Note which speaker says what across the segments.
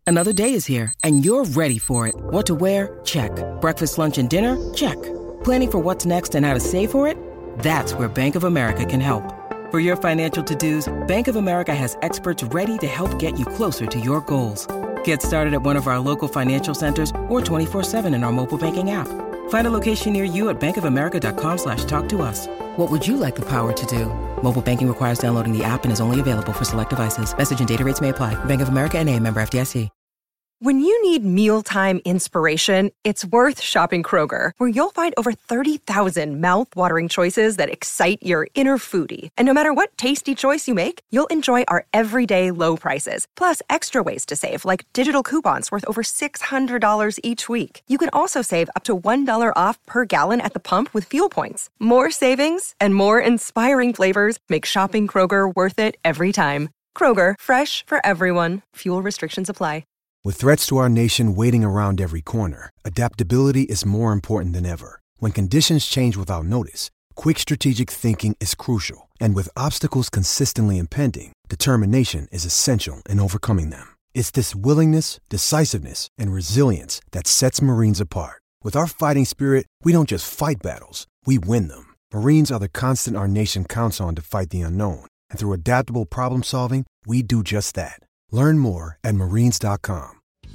Speaker 1: Another day is here, and you're ready for it. What to wear? Check. Breakfast, lunch, and dinner? Check. Planning for what's next and how to save for it? That's where Bank of America can help. For your financial to-dos, Bank of America has experts ready to help get you closer to your goals. Get started at one of our local financial centers or 24/7 in our mobile banking app. Find a location near you at bankofamerica.com/talktous. What would you like the power to do? Mobile banking requires downloading the app and is only available for select devices. Message and data rates may apply. Bank of America N.A., member FDIC.
Speaker 2: When you need mealtime inspiration, it's worth shopping Kroger, where you'll find over 30,000 mouth-watering choices that excite your inner foodie. And no matter what tasty choice you make, you'll enjoy our everyday low prices, plus extra ways to save, like digital coupons worth over $600 each week. You can also save up to $1 off per gallon at the pump with fuel points. More savings and more inspiring flavors make shopping Kroger worth it every time. Kroger, fresh for everyone. Fuel restrictions apply.
Speaker 3: With threats to our nation waiting around every corner, adaptability is more important than ever. When conditions change without notice, quick strategic thinking is crucial. And with obstacles consistently impending, determination is essential in overcoming them. It's this willingness, decisiveness, and resilience that sets Marines apart. With our fighting spirit, we don't just fight battles, we win them. Marines are the constant our nation counts on to fight the unknown. And through adaptable problem solving, we do just that. Learn more at marines.com.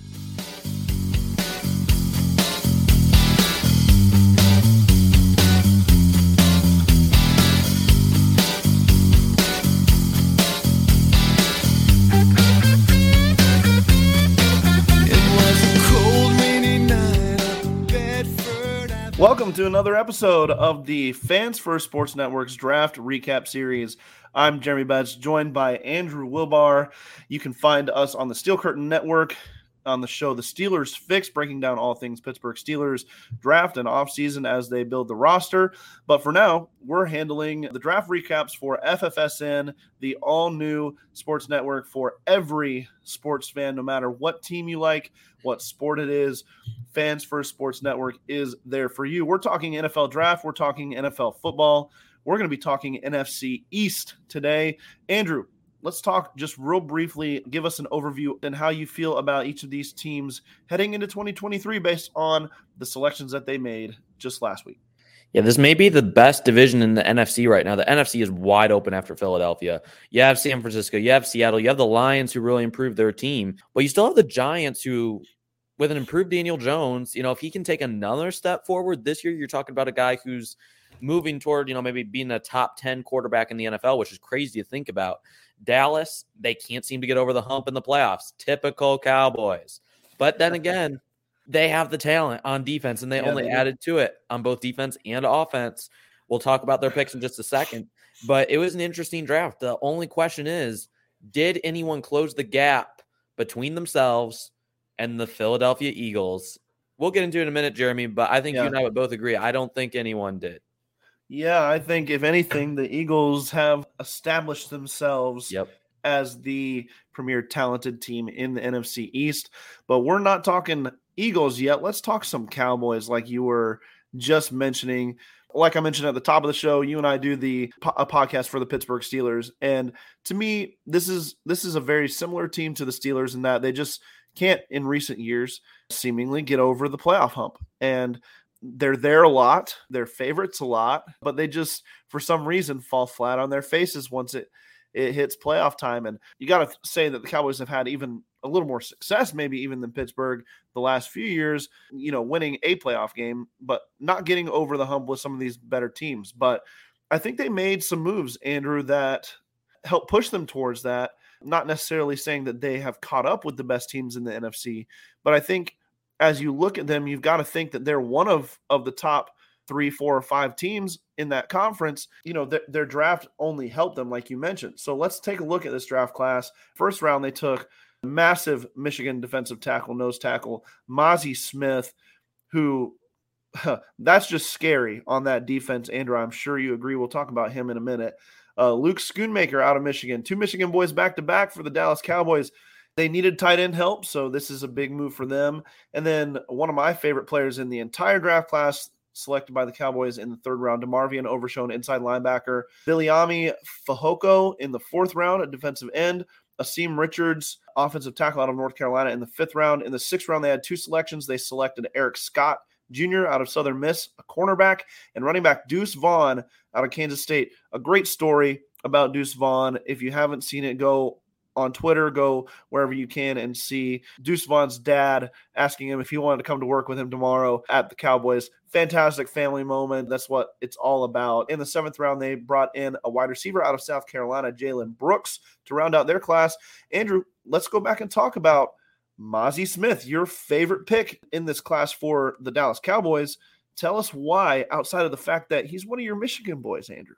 Speaker 4: Welcome to another episode of the Fans First Sports Network's Draft Recap Series. I'm Jeremy Betts, joined by Andrew Wilbar. You can find us on the Steel Curtain Network on the show The Steelers Fix, breaking down all things Pittsburgh Steelers draft and offseason as they build the roster. But for now, we're handling the draft recaps for FFSN, the all-new sports network for every sports fan, no matter what team you like, what sport it is. Fans First Sports Network is there for you. We're talking NFL draft. We're talking NFL football. We're going to be talking NFC East today. Andrew, let's talk just real briefly. Give us an overview and how you feel about each of these teams heading into 2023 based on the selections that they made just last week.
Speaker 5: Yeah, this may be the best division in the NFC right now. The NFC is wide open after Philadelphia. You have San Francisco, you have Seattle, you have the Lions who really improved their team, but you still have the Giants who, with an improved Daniel Jones, if he can take another step forward this year, you're talking about a guy who's moving toward, maybe being a top 10 quarterback in the NFL, which is crazy to think about. Dallas, they can't seem to get over the hump in the playoffs. Typical Cowboys. But then again, they have the talent on defense, and they only added to it on both defense and offense. We'll talk about their picks in just a second. But it was an interesting draft. The only question is, did anyone close the gap between themselves and the Philadelphia Eagles? We'll get into it in a minute, Jeremy, but I think you and I would both agree. I don't think anyone did.
Speaker 4: Yeah, I think if anything, the Eagles have established themselves as the premier talented team in the NFC East. But we're not talking Eagles yet. Let's talk some Cowboys like you were just mentioning. Like I mentioned at the top of the show, you and I do a podcast for the Pittsburgh Steelers. And to me, this is a very similar team to the Steelers in that they just can't, in recent years, seemingly get over the playoff hump. And they're there a lot, they're favorites a lot, but they just, for some reason, fall flat on their faces once it hits playoff time. And you got to say that the Cowboys have had even a little more success, maybe even than Pittsburgh the last few years, winning a playoff game, but not getting over the hump with some of these better teams. But I think they made some moves, Andrew, that help push them towards that. Not necessarily saying that they have caught up with the best teams in the NFC, but I think as you look at them, you've got to think that they're one of the top 3, 4, or 5 teams in that conference. Their draft only helped them, like you mentioned. So let's take a look at this draft class. First round, they took massive Michigan defensive tackle, nose tackle, Mazi Smith, who that's just scary on that defense. Andrew, I'm sure you agree. We'll talk about him in a minute. Luke Schoonmaker out of Michigan, 2 Michigan boys back-to-back for the Dallas Cowboys. They needed tight end help, so this is a big move for them. And then one of my favorite players in the entire draft class, selected by the Cowboys in the 3rd round, DeMarvion Overshown, inside linebacker. Viliami Fehoko in the 4th round, a defensive end. Asim Richards offensive tackle out of North Carolina in the 5th round. In the 6th round, they had 2 selections. They selected Eric Scott Jr. out of Southern Miss, a cornerback, and running back Deuce Vaughn out of Kansas State. A great story about Deuce Vaughn. If you haven't seen it, go on Twitter, go wherever you can and see Deuce Vaughn's dad asking him if he wanted to come to work with him tomorrow at the Cowboys. Fantastic family moment. That's what it's all about. In the 7th round, they brought in a wide receiver out of South Carolina, Jalen Brooks, to round out their class. Andrew, let's go back and talk about Mazi Smith, your favorite pick in this class for the Dallas Cowboys. Tell us why, outside of the fact that he's one of your Michigan boys, Andrew.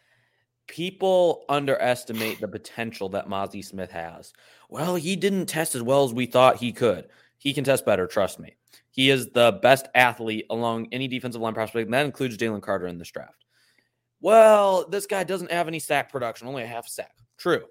Speaker 5: People underestimate the potential that Mazi Smith has. Well, he didn't test as well as we thought he could. He can test better, trust me. He is the best athlete along any defensive line prospect, and that includes Jalen Carter in this draft. Well, this guy doesn't have any sack production, only a half sack. True.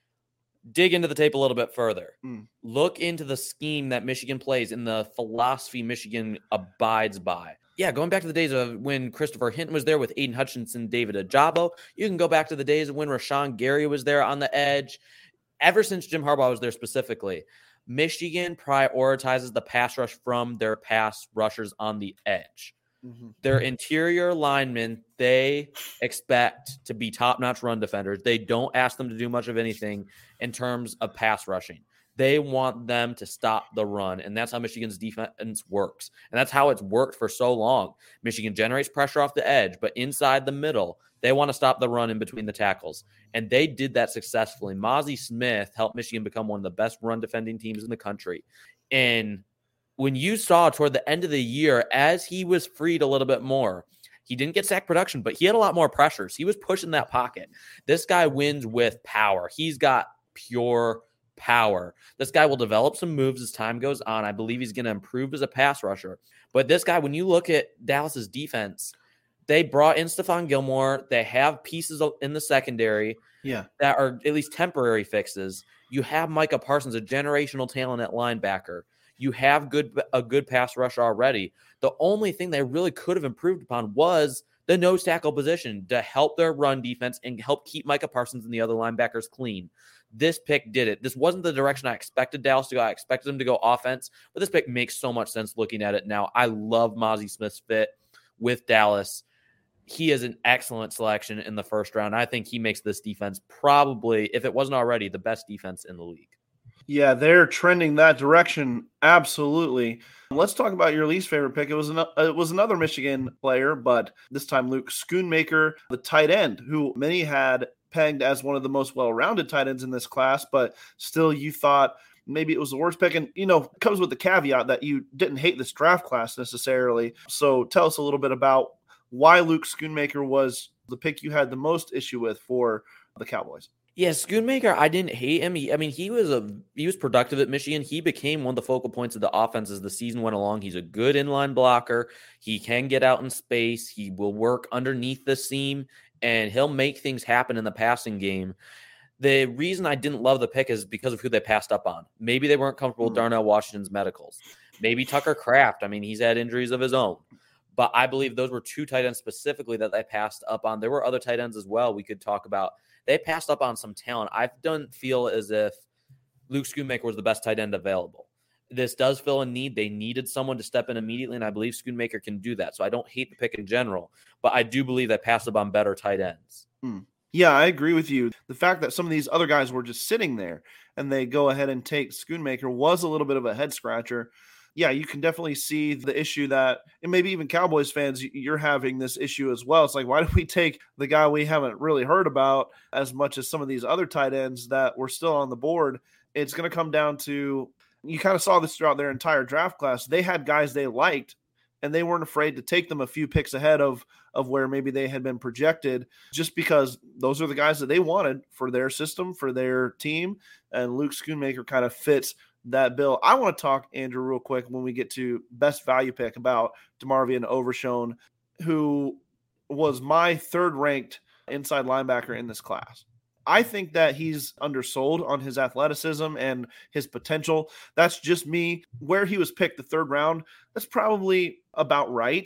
Speaker 5: Dig into the tape a little bit further. Look into the scheme that Michigan plays and the philosophy Michigan abides by. Yeah, going back to the days of when Christopher Hinton was there with Aiden Hutchinson, David Ajabo. You can go back to the days of when Rashawn Gary was there on the edge. Ever since Jim Harbaugh was there specifically, Michigan prioritizes the pass rush from their pass rushers on the edge. Their interior linemen, they expect to be top-notch run defenders. They don't ask them to do much of anything in terms of pass rushing. They want them to stop the run, and that's how Michigan's defense works. And that's how it's worked for so long. Michigan generates pressure off the edge, but inside the middle, they want to stop the run in between the tackles. And they did that successfully. Mazi Smith helped Michigan become one of the best run-defending teams in the country. And when you saw toward the end of the year, as he was freed a little bit more, he didn't get sack production, but he had a lot more pressures. He was pushing that pocket. This guy wins with power. He's got pure power. This guy will develop some moves as time goes on. I believe he's going to improve as a pass rusher. But this guy, when you look at Dallas's defense, they brought in Stephon Gilmore. They have pieces in the secondary that are at least temporary fixes. You have Micah Parsons, a generational talent at linebacker. You have a good pass rush already. The only thing they really could have improved upon was the nose tackle position to help their run defense and help keep Micah Parsons and the other linebackers clean. This pick did it. This wasn't the direction I expected Dallas to go. I expected them to go offense, but this pick makes so much sense looking at it now. I love Mazi Smith's fit with Dallas. He is an excellent selection in the 1st round. I think he makes this defense probably, if it wasn't already, the best defense in the league.
Speaker 4: Yeah, they're trending that direction. Absolutely. Let's talk about your least favorite pick. It was another Michigan player, but this time Luke Schoonmaker, the tight end, who many had pegged as one of the most well-rounded tight ends in this class, but still you thought maybe it was the worst pick. And, it comes with the caveat that you didn't hate this draft class necessarily. So tell us a little bit about why Luke Schoonmaker was the pick you had the most issue with for the Cowboys.
Speaker 5: Yeah, Schoonmaker, I didn't hate him. He was productive at Michigan. He became one of the focal points of the offense as the season went along. He's a good inline blocker. He can get out in space. He will work underneath the seam, and he'll make things happen in the passing game. The reason I didn't love the pick is because of who they passed up on. Maybe they weren't comfortable with Darnell Washington's medicals. Maybe Tucker Kraft. He's had injuries of his own. But I believe those were 2 tight ends specifically that they passed up on. There were other tight ends as well we could talk about. They passed up on some talent. I don't feel as if Luke Schoonmaker was the best tight end available. This does fill a need. They needed someone to step in immediately, and I believe Schoonmaker can do that. So I don't hate the pick in general, but I do believe they passed up on better tight ends.
Speaker 4: Yeah, I agree with you. The fact that some of these other guys were just sitting there and they go ahead and take Schoonmaker was a little bit of a head scratcher. Yeah, you can definitely see the issue that, and maybe even Cowboys fans, you're having this issue as well. It's like, why did we take the guy we haven't really heard about as much as some of these other tight ends that were still on the board? It's going to come down to, you kind of saw this throughout their entire draft class. They had guys they liked, and they weren't afraid to take them a few picks ahead of where maybe they had been projected, just because those are the guys that they wanted for their system, for their team. And Luke Schoonmaker kind of fits that bill. I want to talk, Andrew, real quick when we get to best value pick about DeMarvion Overshown, who was my 3rd ranked inside linebacker in this class. I think that he's undersold on his athleticism and his potential. That's just me. Where he was picked the 3rd round, that's probably about right.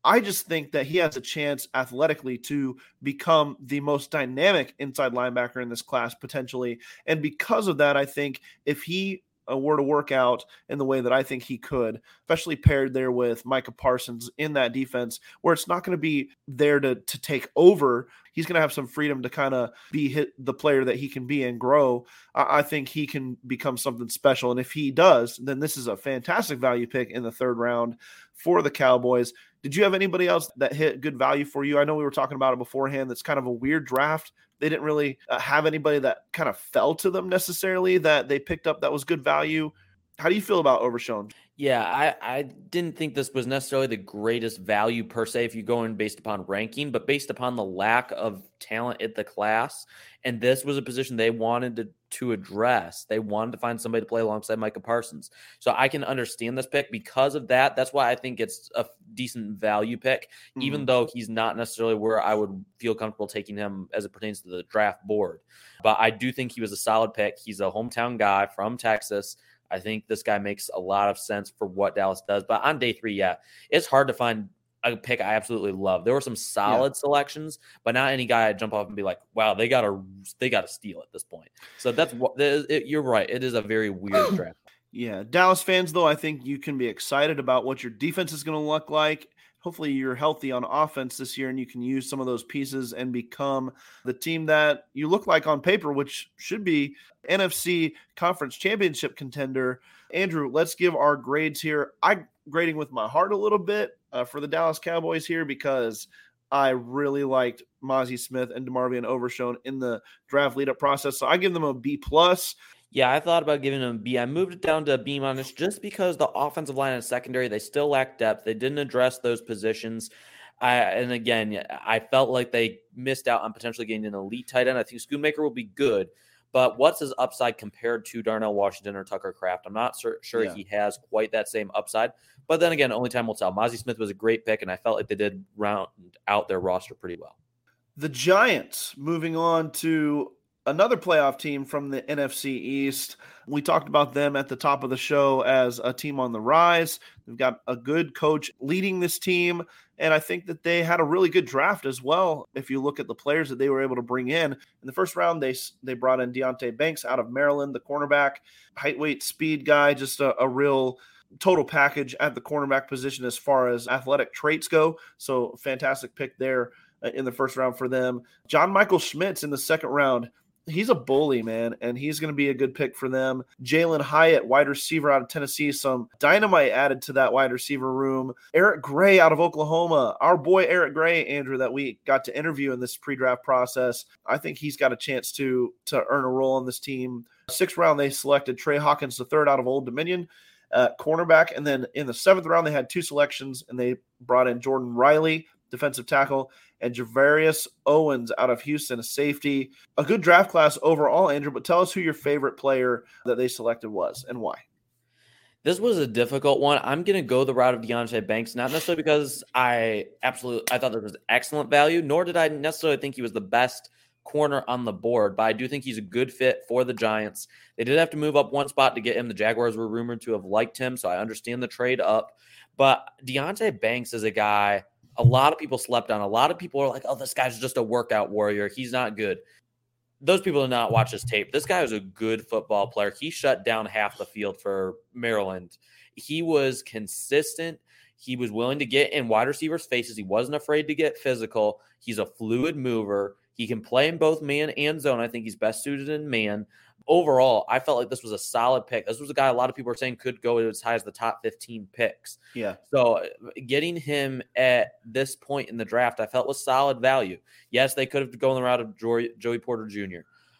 Speaker 4: I just think that he has a chance athletically to become the most dynamic inside linebacker in this class potentially. And because of that, I think if he were to work out in the way that I think he could, especially paired there with Micah Parsons in that defense, where it's not going to be there to take over. He's going to have some freedom to kind of be the player that he can be and grow. I think he can become something special. And if he does, then this is a fantastic value pick in the third round for the Cowboys. Did you have anybody else that hit good value for you? I know we were talking about it beforehand. That's kind of a weird draft. They didn't really have anybody that kind of fell to them necessarily that they picked up that was good value. How do you feel about Overshown?
Speaker 5: Yeah, I didn't think this was necessarily the greatest value per se if you go in based upon ranking, but based upon the lack of talent at the class. And this was a position they wanted to address. They wanted to find somebody to play alongside Micah Parsons. So I can understand this pick because of that. That's why I think it's a decent value pick, even though he's not necessarily where I would feel comfortable taking him as it pertains to the draft board. But I do think he was a solid pick. He's a hometown guy from Texas. I think this guy makes a lot of sense for what Dallas does. But on day 3, it's hard to find a pick I absolutely love. There were some solid selections, but not any guy I'd jump off and be like, wow, they got to steal at this point. So that's what you're right. It is a very weird draft.
Speaker 4: Yeah. Dallas fans, though, I think you can be excited about what your defense is going to look like. Hopefully you're healthy on offense this year and you can use some of those pieces and become the team that you look like on paper, which should be NFC Conference Championship contender. Andrew, let's give our grades here. I'm grading with my heart a little bit for the Dallas Cowboys here because I really liked Mazi Smith and DeMarvion Overshown in the draft lead-up process. So I give them a B+.
Speaker 5: Yeah, I thought about giving him a B. I moved it down to a B- just because the offensive line and secondary, they still lack depth. They didn't address those positions. And again, I felt like they missed out on potentially getting an elite tight end. I think Schoonmaker will be good, but what's his upside compared to Darnell Washington or Tucker Kraft? I'm not sure he has quite that same upside. But then again, only time will tell. Mazi Smith was a great pick, and I felt like they did round out their roster pretty well.
Speaker 4: The Giants, moving on to another playoff team from the NFC East. We talked about them at the top of the show as a team on the rise. They've got a good coach leading this team, and I think that they had a really good draft as well. If you look at the players that they were able to bring in the first round, they brought in Deonte Banks out of Maryland, the cornerback, height, weight, speed guy, just a real total package at the cornerback position as far as athletic traits go. So fantastic pick there in the first round for them. John Michael Schmitz in the second round. He's a bully, man, and he's going to be a good pick for them. Jalen Hyatt, wide receiver out of Tennessee, some dynamite added to that wide receiver room. Eric Gray out of Oklahoma, our boy Eric Gray, Andrew, that we got to interview in this pre-draft process. I think he's got a chance to earn a role on this team. Sixth round, they selected Trey Hawkins III out of Old Dominion, cornerback, and then in the seventh round, they had 2 selections, and they brought in Jordan Riley, defensive tackle, and Javarius Owens out of Houston, a safety. A good draft class overall, Andrew, but tell us who your favorite player that they selected was and why.
Speaker 5: This was a difficult one. I'm going to go the route of Deonte Banks, not necessarily because I thought this was excellent value, nor did I necessarily think he was the best corner on the board, but I do think he's a good fit for the Giants. They did have to move up one spot to get him. The Jaguars were rumored to have liked him, so I understand the trade up. But Deonte Banks is a guy a lot of people slept on. A lot of people are like, oh, this guy's just a workout warrior. He's not good. Those people did not watch his tape. This guy was a good football player. He shut down half the field for Maryland. He was consistent. He was willing to get in wide receivers' faces. He wasn't afraid to get physical. He's a fluid mover. He can play in both man and zone. I think he's best suited in man. Overall, I felt like this was a solid pick. This was a guy a lot of people are saying could go as high as the top 15 picks.
Speaker 4: Yeah.
Speaker 5: So getting him at this point in the draft, I felt was solid value. Yes, they could have gone the route of Joey Porter Jr.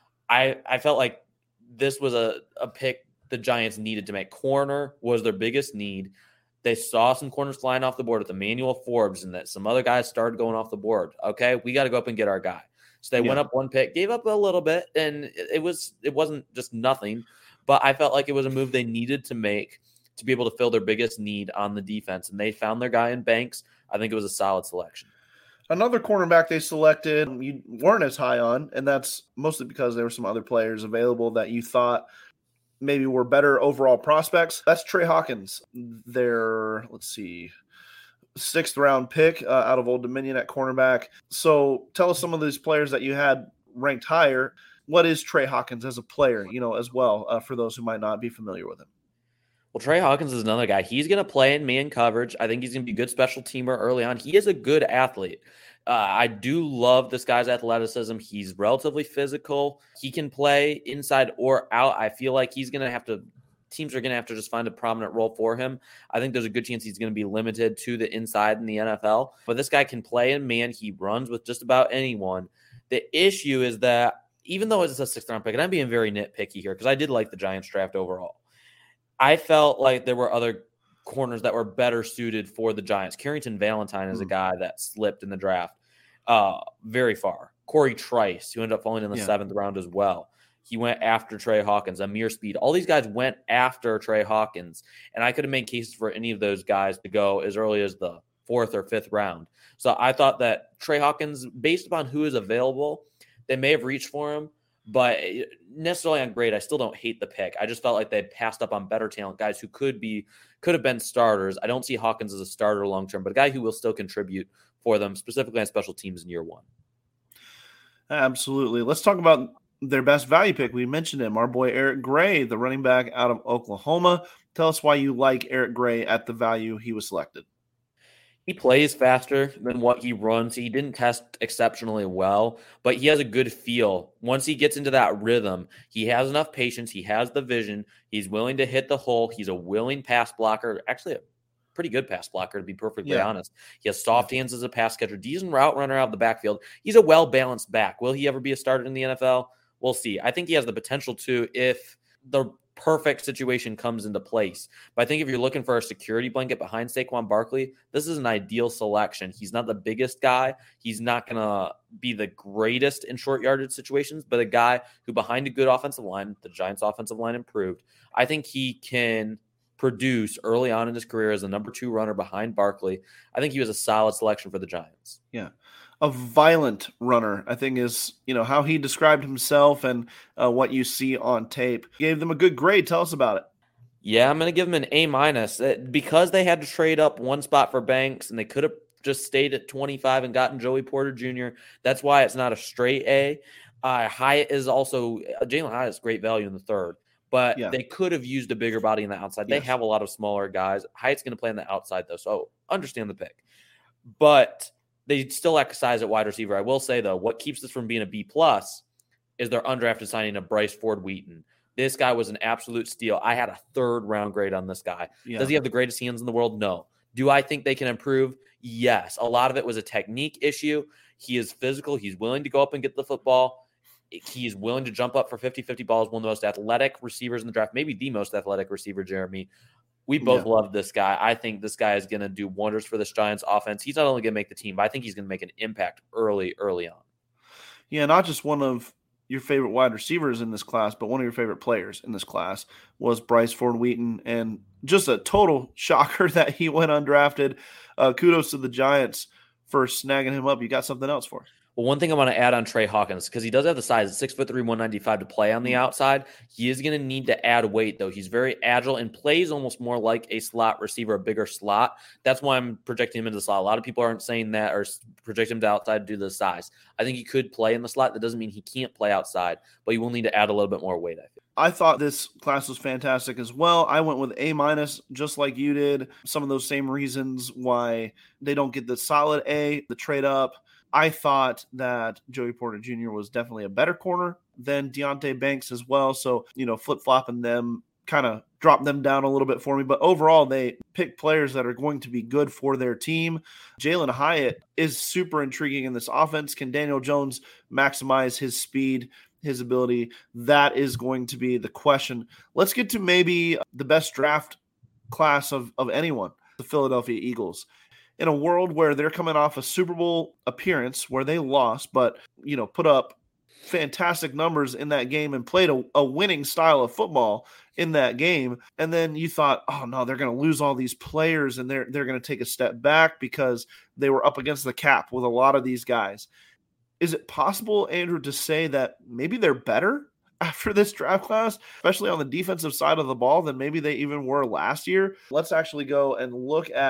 Speaker 5: I felt like this was a pick the Giants needed to make. Corner was their biggest need. They saw some corners flying off the board with Emmanuel Forbes and that some other guys started going off the board. Okay, we got to go up and get our guy. So they went up one pick, gave up a little bit, and it wasn't just nothing. But I felt like it was a move they needed to make to be able to fill their biggest need on the defense. And they found their guy in Banks. I think it was a solid selection.
Speaker 4: Another cornerback they selected you weren't as high on, and that's mostly because there were some other players available that you thought maybe were better overall prospects. That's Trey Hawkins. Let's see, 6th round pick out of Old Dominion at cornerback. So tell us some of these players that you had ranked higher. What is Trey Hawkins as a player, as well, for those who might not be familiar with him?
Speaker 5: Well, Trey Hawkins is another guy. He's going to play in man coverage. I think he's going to be a good special teamer early on. He is a good athlete. I do love this guy's athleticism. He's relatively physical. He can play inside or out. I feel like teams are going to have to just find a prominent role for him. I think there's a good chance he's going to be limited to the inside in the NFL. But this guy can play in man. He runs with just about anyone. The issue is that even though it's a 6th round pick, and I'm being very nitpicky here because I did like the Giants draft overall, I felt like there were other corners that were better suited for the Giants. Carrington Valentine is a guy that slipped in the draft very far. Corey Trice, who ended up falling in the 7th round as well. He went after Trey Hawkins. Amir Speed. All these guys went after Trey Hawkins, and I could have made cases for any of those guys to go as early as the 4th or 5th round. So I thought that Trey Hawkins, based upon who is available, they may have reached for him. But necessarily on grade, I still don't hate the pick. I just felt like they passed up on better talent, guys who could have been starters. I don't see Hawkins as a starter long term, but a guy who will still contribute for them, specifically on special teams in year 1.
Speaker 4: Absolutely. Let's talk about their best value pick. We mentioned him, our boy Eric Gray, the running back out of Oklahoma. Tell us why you like Eric Gray at the value he was selected.
Speaker 5: He plays faster than what he runs. He didn't test exceptionally well, but he has a good feel. Once he gets into that rhythm, he has enough patience. He has the vision. He's willing to hit the hole. He's a willing pass blocker. Actually, a pretty good pass blocker, to be perfectly honest. He has soft hands as a pass catcher. Decent route runner out of the backfield. He's a well-balanced back. Will he ever be a starter in the NFL? We'll see. I think he has the potential to if the perfect situation comes into place. But I think if you're looking for a security blanket behind Saquon Barkley, this is an ideal selection. He's not the biggest guy. He's not going to be the greatest in short yardage situations, but a guy who behind a good offensive line, the Giants offensive line improved. I think he can produce early on in his career as the number 2 runner behind Barkley. I think he was a solid selection for the Giants.
Speaker 4: Yeah. A violent runner, I think, is how he described himself and what you see on tape. Gave them a good grade. Tell us about it.
Speaker 5: Yeah, I'm going to give them an A- because they had to trade up one spot for Banks, and they could have just stayed at 25 and gotten Joey Porter Jr. That's why it's not a straight A. Hyatt is also Jalen Hyatt is great value in the 3rd, but they could have used a bigger body in the outside. They have a lot of smaller guys. Hyatt's going to play on the outside though, so understand the pick, but they still lack size at wide receiver. I will say, though, what keeps this from being a B+ is their undrafted signing of Bryce Ford-Wheaton. This guy was an absolute steal. I had a 3rd round grade on this guy. Yeah. Does he have the greatest hands in the world? No. Do I think they can improve? Yes. A lot of it was a technique issue. He is physical. He's willing to go up and get the football. He's willing to jump up for 50-50 balls. One of the most athletic receivers in the draft, maybe the most athletic receiver, Jeremy. We both love this guy. I think this guy is going to do wonders for this Giants offense. He's not only going to make the team, but I think he's going to make an impact early on.
Speaker 4: Yeah, not just one of your favorite wide receivers in this class, but one of your favorite players in this class was Bryce Ford-Wheaton, and just a total shocker that he went undrafted. Kudos to the Giants for snagging him up. You got something else for us?
Speaker 5: Well, one thing I want to add on Trey Hawkins, because he does have the size, 6'3", 195 to play on the outside. He is going to need to add weight, though. He's very agile and plays almost more like a slot receiver, a bigger slot. That's why I'm projecting him into the slot. A lot of people aren't saying that or project him to outside due to the size. I think he could play in the slot. That doesn't mean he can't play outside, but he will need to add a little bit more weight, I feel.
Speaker 4: I thought this class was fantastic as well. I went with A-, just like you did. Some of those same reasons why they don't get the solid A, the trade up. I thought that Joey Porter Jr. was definitely a better corner than Deonte Banks as well. So, flip-flopping them kind of dropped them down a little bit for me. But overall, they pick players that are going to be good for their team. Jalen Hyatt is super intriguing in this offense. Can Daniel Jones maximize his speed, his ability? That is going to be the question. Let's get to maybe the best draft class of anyone, the Philadelphia Eagles. In a world where they're coming off a Super Bowl appearance where they lost, but, put up fantastic numbers in that game and played a winning style of football in that game. And then you thought, oh no, they're going to lose all these players and they're going to take a step back because they were up against the cap with a lot of these guys. Is it possible, Andrew, to say that maybe they're better after this draft class, especially on the defensive side of the ball, than maybe they even were last year? Let's actually go and look at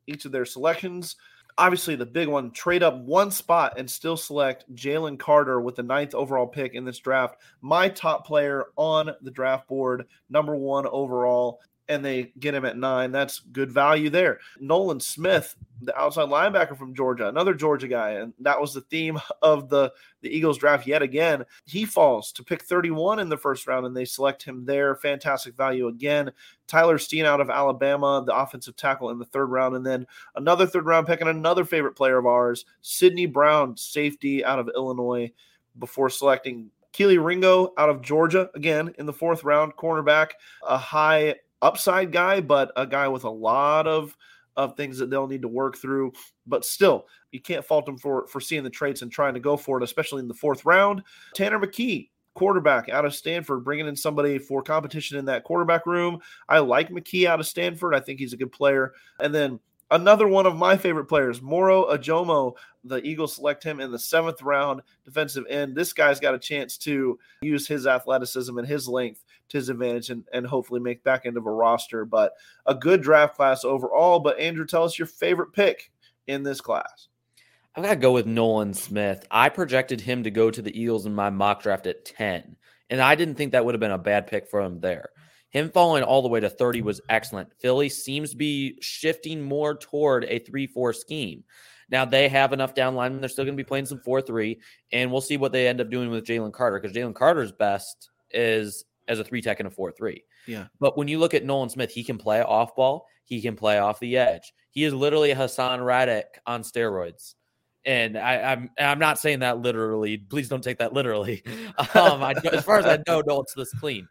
Speaker 4: each of their selections. Obviously, the big one, trade up one spot and still select Jalen Carter with the 9th overall pick in this draft. My top player on the draft board, number 1 overall, and they get him at 9. That's good value there. Nolan Smith, the outside linebacker from Georgia, another Georgia guy, and that was the theme of the Eagles draft yet again. He falls to pick 31 in the first round, and they select him there. Fantastic value again. Tyler Steen out of Alabama, the offensive tackle in the 3rd round, and then another 3rd-round pick and another favorite player of ours, Sidney Brown, safety out of Illinois, before selecting Keely Ringo out of Georgia, again in the 4th round, cornerback, a high upside guy, but a guy with a lot of things that they'll need to work through. But still, you can't fault him for seeing the traits and trying to go for it, especially in the 4th round. Tanner McKee, quarterback out of Stanford, bringing in somebody for competition in that quarterback room. I like McKee out of Stanford. I think he's a good player. And then another one of my favorite players, Moro Ajomo. The Eagles select him in the 7th round, defensive end. This guy's got a chance to use his athleticism and his length to his advantage and hopefully make back end of a roster. But a good draft class overall. But Andrew, tell us your favorite pick in this class.
Speaker 5: I'm going to go with Nolan Smith. I projected him to go to the Eagles in my mock draft at 10, and I didn't think that would have been a bad pick for him there. Him falling all the way to 30 was excellent. Philly seems to be shifting more toward a 3-4 scheme. Now, they have enough down linemen. They're still going to be playing some 4-3, and we'll see what they end up doing with Jalen Carter, because Jalen Carter's best is as a 3-tech and a 4-3.
Speaker 4: Yeah.
Speaker 5: But when you look at Nolan Smith, he can play off ball. He can play off the edge. He is literally Hassan Reddick on steroids. And I'm not saying that literally. Please don't take that literally. As far as I know, no, it's this clean.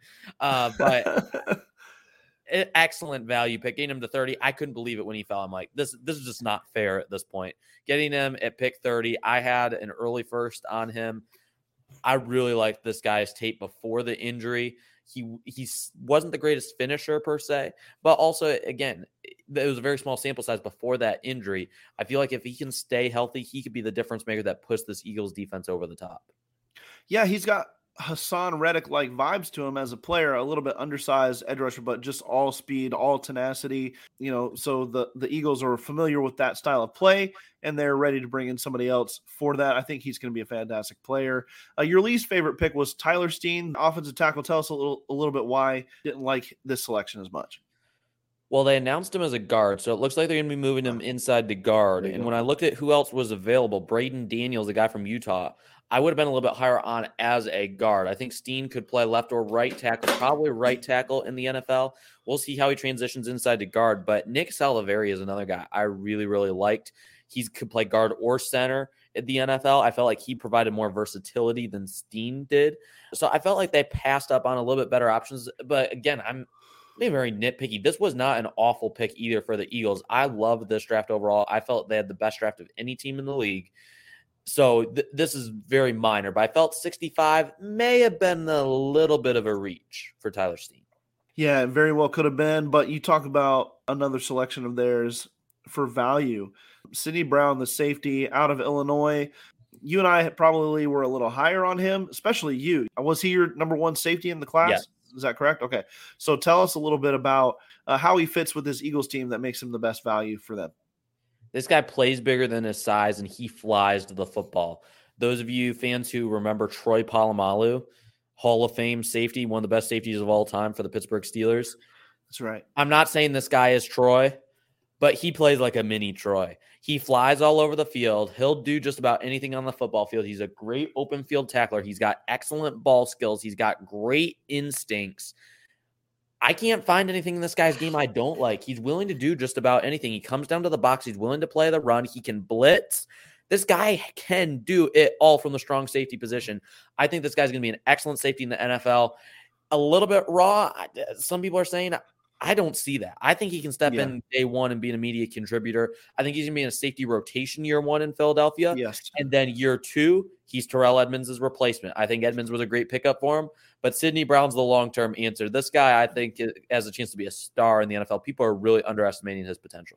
Speaker 5: But excellent value pick. Getting him to 30, I couldn't believe it when he fell. I'm like, this is just not fair at this point. Getting him at pick 30, I had an early first on him. I really liked this guy's tape before the injury. He wasn't the greatest finisher per se, but also, again, it was a very small sample size before that injury. I feel like if he can stay healthy, he could be the difference maker that puts this Eagles defense over the top.
Speaker 4: Yeah, he's got Hassan Reddick-like vibes to him as a player, a little bit undersized edge rusher, but just all speed, all tenacity. So the Eagles are familiar with that style of play, and they're ready to bring in somebody else for that. I think he's going to be a fantastic player. Your least favorite pick was Tyler Steen, offensive tackle. Tell us a little bit why you didn't like this selection as much.
Speaker 5: Well, they announced him as a guard, so it looks like they're going to be moving him inside the guard. And when I looked at who else was available, Braden Daniels, a guy from Utah, I would have been a little bit higher on as a guard. I think Steen could play left or right tackle, probably right tackle in the NFL. We'll see how he transitions inside to guard. But Nick Saliveri is another guy I really, really liked. He could play guard or center at the NFL. I felt like he provided more versatility than Steen did. So I felt like they passed up on a little bit better options. But again, I'm being very nitpicky. This was not an awful pick either for the Eagles. I love this draft overall. I felt they had the best draft of any team in the league. So this is very minor, but I felt 65 may have been a little bit of a reach for Tyler Steen.
Speaker 4: Yeah, it very well could have been, but you talk about another selection of theirs for value. Sidney Brown, the safety out of Illinois. You and I probably were a little higher on him, especially you. Was he your number 1 safety in the class?
Speaker 5: Yes.
Speaker 4: Is that correct? Okay. So tell us a little bit about how he fits with this Eagles team that makes him the best value for them.
Speaker 5: This guy plays bigger than his size, and he flies to the football. Those of you fans who remember Troy Polamalu, Hall of Fame safety, one of the best safeties of all time for the Pittsburgh Steelers.
Speaker 4: That's right.
Speaker 5: I'm not saying this guy is Troy, but he plays like a mini Troy. He flies all over the field. He'll do just about anything on the football field. He's a great open field tackler. He's got excellent ball skills. He's got great instincts. I can't find anything in this guy's game I don't like. He's willing to do just about anything. He comes down to the box. He's willing to play the run. He can blitz. This guy can do it all from the strong safety position. I think this guy's going to be an excellent safety in the NFL. A little bit raw. Some people are saying, I don't see that. I think he can step in day one and be an immediate contributor. I think he's going to be in a safety rotation year 1 in Philadelphia.
Speaker 4: Yes.
Speaker 5: And then year 2, he's Terrell Edmonds' replacement. I think Edmonds was a great pickup for him, but Sidney Brown's the long-term answer. This guy, I think, has a chance to be a star in the NFL. People are really underestimating his potential.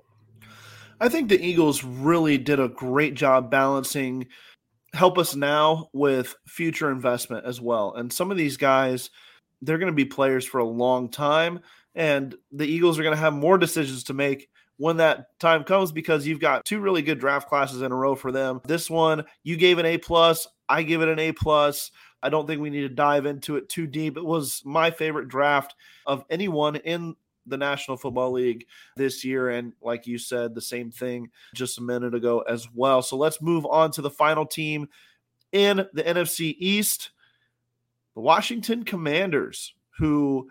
Speaker 4: I think the Eagles really did a great job balancing help us now with future investment as well. And some of these guys, they're going to be players for a long time. And the Eagles are going to have more decisions to make when that time comes, because you've got two really good draft classes in a row for them. This one, you gave an A+, I give it an A+. I don't think we need to dive into it too deep. It was my favorite draft of anyone in the National Football League this year. And like you said, the same thing just a minute ago as well. So let's move on to the final team in the NFC East, the Washington Commanders, who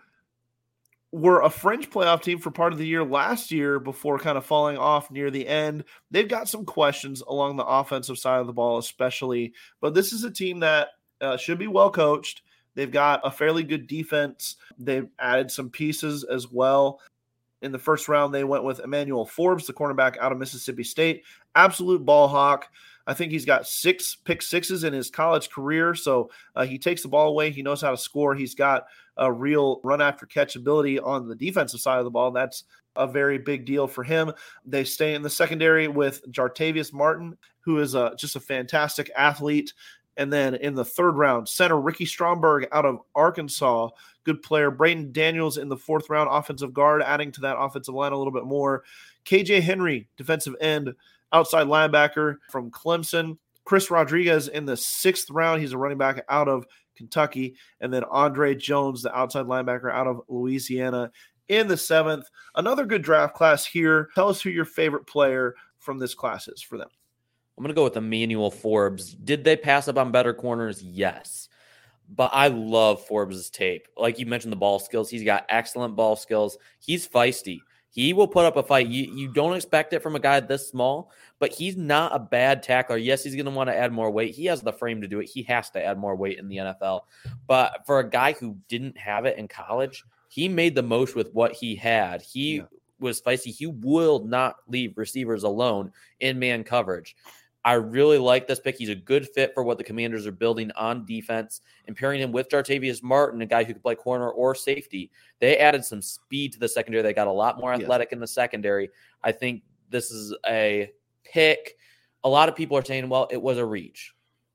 Speaker 4: were a fringe playoff team for part of the year last year before kind of falling off near the end. They've got some questions along the offensive side of the ball, especially, but this is a team that should be well coached. They've got a fairly good defense. They've added some pieces as well. In the first round, they went with Emmanuel Forbes, the cornerback out of Mississippi State. Absolute ball hawk. I think he's got 6 pick sixes in his college career, so he takes the ball away. He knows how to score. He's got a real run-after-catch ability on the defensive side of the ball. That's a very big deal for him. They stay in the secondary with Jartavius Martin, who is just a fantastic athlete. And then in the third round, center Ricky Stromberg out of Arkansas, good player. Braden Daniels in the fourth round, offensive guard, adding to that offensive line a little bit more. KJ Henry, defensive end, outside linebacker from Clemson. Chris Rodriguez in the sixth round. He's a running back out of Kentucky. And then Andre Jones, the outside linebacker out of Louisiana in the seventh. Another good draft class here. Tell us who your favorite player from this class is for them.
Speaker 5: I'm going to go with Emmanuel Forbes. Did they pass up on better corners? Yes. But I love Forbes' tape. Like you mentioned, the ball skills. He's got excellent ball skills. He's feisty. He will put up a fight. You don't expect it from a guy this small, but he's not a bad tackler. Yes, he's going to want to add more weight. He has the frame to do it. He has to add more weight in the NFL. But for a guy who didn't have it in college, he made the most with what he had. He was feisty. He will not leave receivers alone in man coverage. I really like this pick. He's a good fit for what the Commanders are building on defense, and pairing him with Jartavius Martin, a guy who could play corner or safety. They added some speed to the secondary. They got a lot more athletic in the secondary. I think this is a pick. A lot of people are saying, well, it was a reach.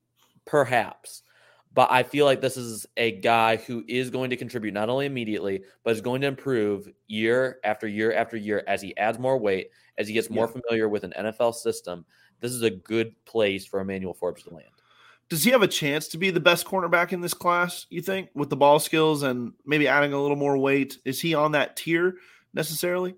Speaker 5: Perhaps. But I feel like this is a guy who is going to contribute not only immediately, but is going to improve year after year after year as he adds more weight, as he gets more familiar with an NFL system. This is a good place for Emmanuel Forbes to land.
Speaker 4: Does he have a chance to be the best cornerback in this class, you think, with the ball skills and maybe adding a little more weight? Is he on that tier necessarily?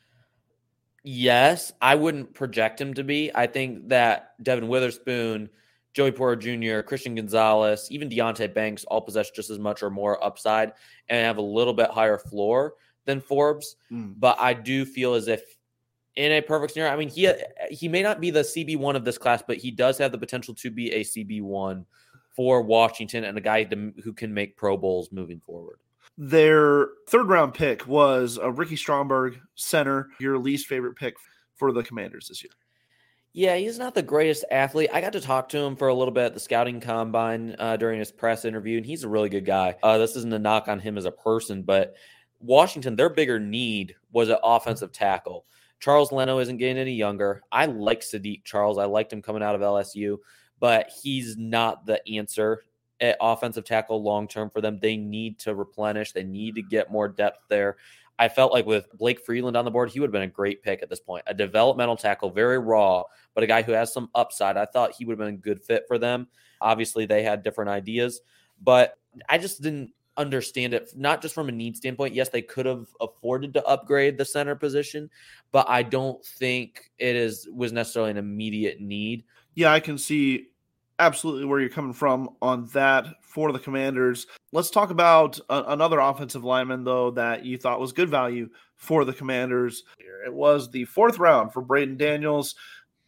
Speaker 5: Yes, I wouldn't project him to be. I think that Devin Witherspoon, Joey Porter Jr., Christian Gonzalez, even Deonte Banks all possess just as much or more upside and have a little bit higher floor than Forbes. But I do feel as if in a perfect scenario, I mean, he may not be the CB1 of this class, but he does have the potential to be a CB1 for Washington and a guy who can make Pro Bowls moving forward.
Speaker 4: Their third round pick was a Ricky Stromberg, center, your least favorite pick for the Commanders this year.
Speaker 5: Yeah, he's not the greatest athlete. I got to talk to him for a little bit at the scouting combine during his press interview, and he's a really good guy. This isn't a knock on him as a person, but Washington, their bigger need was an offensive tackle. Charles Leno isn't getting any younger. I like Sadiq Charles. I liked him coming out of LSU, but he's not the answer at offensive tackle long-term for them. They need to replenish. They need to get more depth there. I felt like with Blake Freeland on the board, he would have been a great pick at this point. A developmental tackle, very raw, but a guy who has some upside. I thought he would have been a good fit for them. Obviously, they had different ideas, but I just didn't understand it, not just from a need standpoint. Yes, they could have afforded to upgrade the center position, but I don't think was necessarily an immediate need.
Speaker 4: Yeah, I can see absolutely where you're coming from on that for the Commanders. Let's talk about another offensive lineman, though, that you thought was good value for the Commanders. It was the fourth round for Braden Daniels.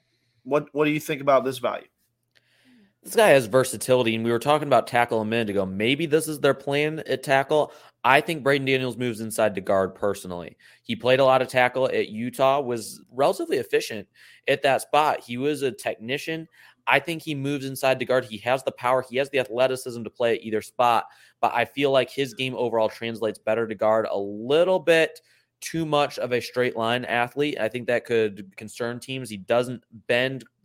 Speaker 4: What do you think about this value?
Speaker 5: This guy has versatility, and we were talking about tackle a minute ago. Maybe this is their plan at tackle. I think Braden Daniels moves inside to guard personally. He played a lot of tackle at Utah, was relatively efficient at that spot. He was a technician. I think he moves inside to guard. He has the power. He has the athleticism to play at either spot, but I feel like his game overall translates better to guard. A little bit too much of a straight line athlete. I think that could concern teams. He doesn't bend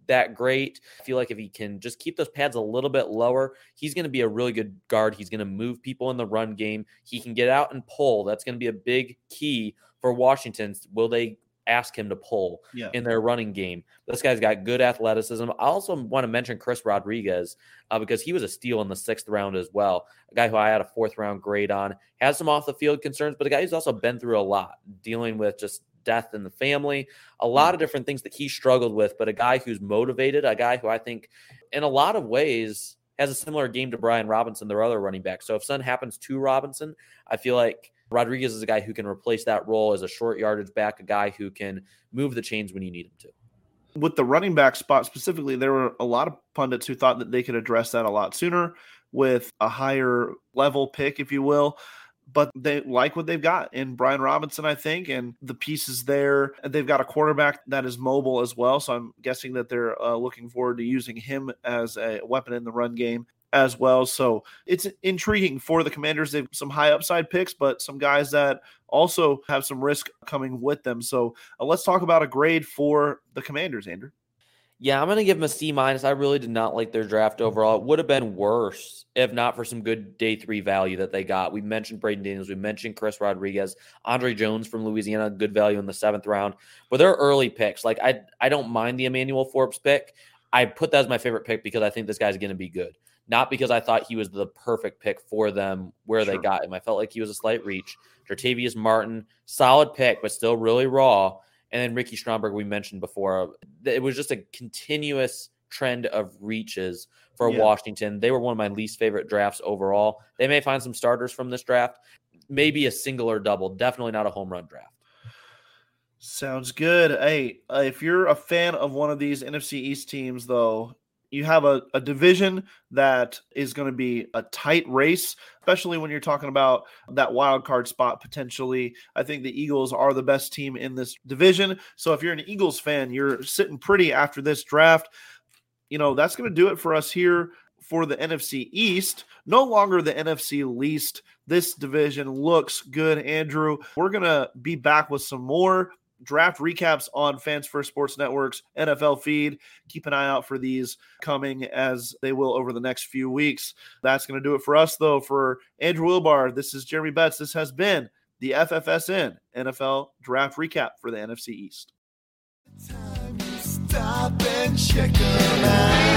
Speaker 5: that great. I feel like if he can just keep those pads a little bit lower, he's going to be a really good guard. He's going to move people in the run game. He can get out and pull. That's going to be a big key for Washington. Will they ask him to pull in their running game? This guy's got good athleticism. I also want to mention Chris Rodriguez because he was a steal in the 6th round as well. A guy who I had a 4th round grade on, has some off the field concerns, but a guy who's also been through a lot, dealing with just death in the family, a lot of different things that he struggled with, but a guy who's motivated, a guy who I think in a lot of ways has a similar game to Brian Robinson, their other running back. So if something happens to Robinson, I feel like Rodriguez is a guy who can replace that role as a short yardage back, a guy who can move the chains when you need him to.
Speaker 4: With the running back spot specifically, there were a lot of pundits who thought that they could address that a lot sooner with a higher level pick, if you will. But they like what they've got in Brian Robinson, I think, and the pieces there. They've got a quarterback that is mobile as well, so I'm guessing that they're looking forward to using him as a weapon in the run game as well. So it's intriguing for the Commanders. They've some high upside picks, but some guys that also have some risk coming with them. So let's talk about a grade for the Commanders, Andrew.
Speaker 5: Yeah, I'm going to give them a C-. I really did not like their draft overall. It would have been worse if not for some good day 3 value that they got. We mentioned Braden Daniels. We mentioned Chris Rodriguez. Andre Jones from Louisiana, good value in the 7th round. But they're early picks. Like, I don't mind the Emmanuel Forbes pick. I put that as my favorite pick because I think this guy's going to be good. Not because I thought he was the perfect pick for them where they got him. I felt like he was a slight reach. Jartavius Martin, solid pick, but still really raw. And then Ricky Stromberg, we mentioned before. It was just a continuous trend of reaches for Washington. They were one of my least favorite drafts overall. They may find some starters from this draft. Maybe a single or double. Definitely not a home run draft.
Speaker 4: Sounds good. Hey, if you're a fan of one of these NFC East teams, though, you have a division that is going to be a tight race, especially when you're talking about that wild card spot potentially. I think the Eagles are the best team in this division. So if you're an Eagles fan, you're sitting pretty after this draft. You know, that's going to do it for us here for the NFC East. No longer the NFC least. This division looks good, Andrew. We're going to be back with some more draft recaps on Fans First Sports Network's NFL feed. Keep an eye out for these coming as they will over the next few weeks. That's going to do it for us, though. For Andrew Wilbar, this is Jeremy Betts. This has been the FFSN NFL Draft Recap for the NFC East.
Speaker 6: Time you stop and check them out.